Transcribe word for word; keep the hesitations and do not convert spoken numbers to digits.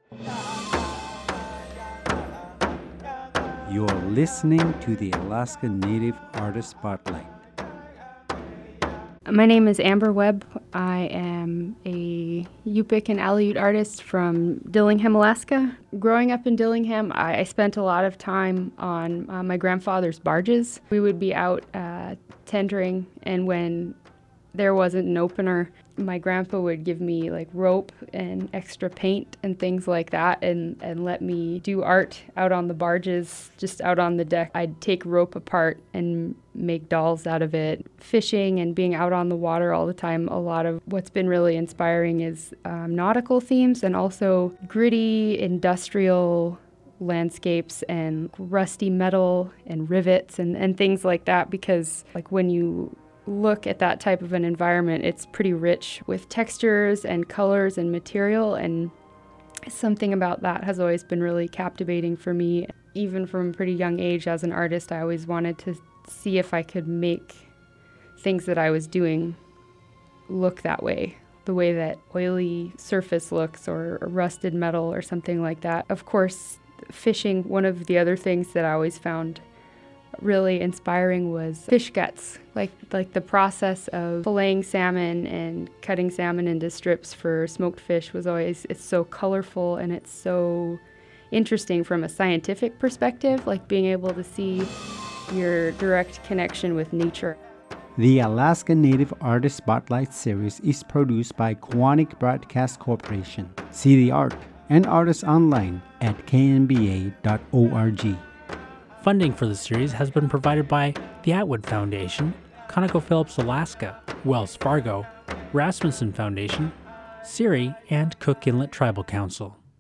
You're listening to the Alaska Native Artist Spotlight. My name is Amber Webb. I am a Yupik and Aleut artist from Dillingham, Alaska. Growing up in Dillingham, I, I spent a lot of time on uh, my grandfather's barges. We would be out uh, tendering, and when there wasn't an opener, my grandpa would give me like rope and extra paint and things like that and, and let me do art out on the barges, just out on the deck. I'd take rope apart and make dolls out of it. Fishing and being out on the water all the time, a lot of what's been really inspiring is um, nautical themes and also gritty industrial landscapes and rusty metal and rivets and, and things like that, because like when you look at that type of an environment, it's pretty rich with textures and colors and material, and something about that has always been really captivating for me. Even from a pretty young age as an artist, I always wanted to see if I could make things that I was doing look that way, the way that oily surface looks or rusted metal or something like that. Of course, fishing, one of the other things that I always found really inspiring was fish guts, like like the process of filleting salmon and cutting salmon into strips for smoked fish was always, it's so colorful and it's so interesting from a scientific perspective, like being able to see your direct connection with nature. The Alaska Native Artist Spotlight series is produced by Quantic Broadcast Corporation. See the art and artists online at k n b a dot org. Funding for the series has been provided by the Atwood Foundation, ConocoPhillips Alaska, Wells Fargo, Rasmussen Foundation, SERI, and Cook Inlet Tribal Council.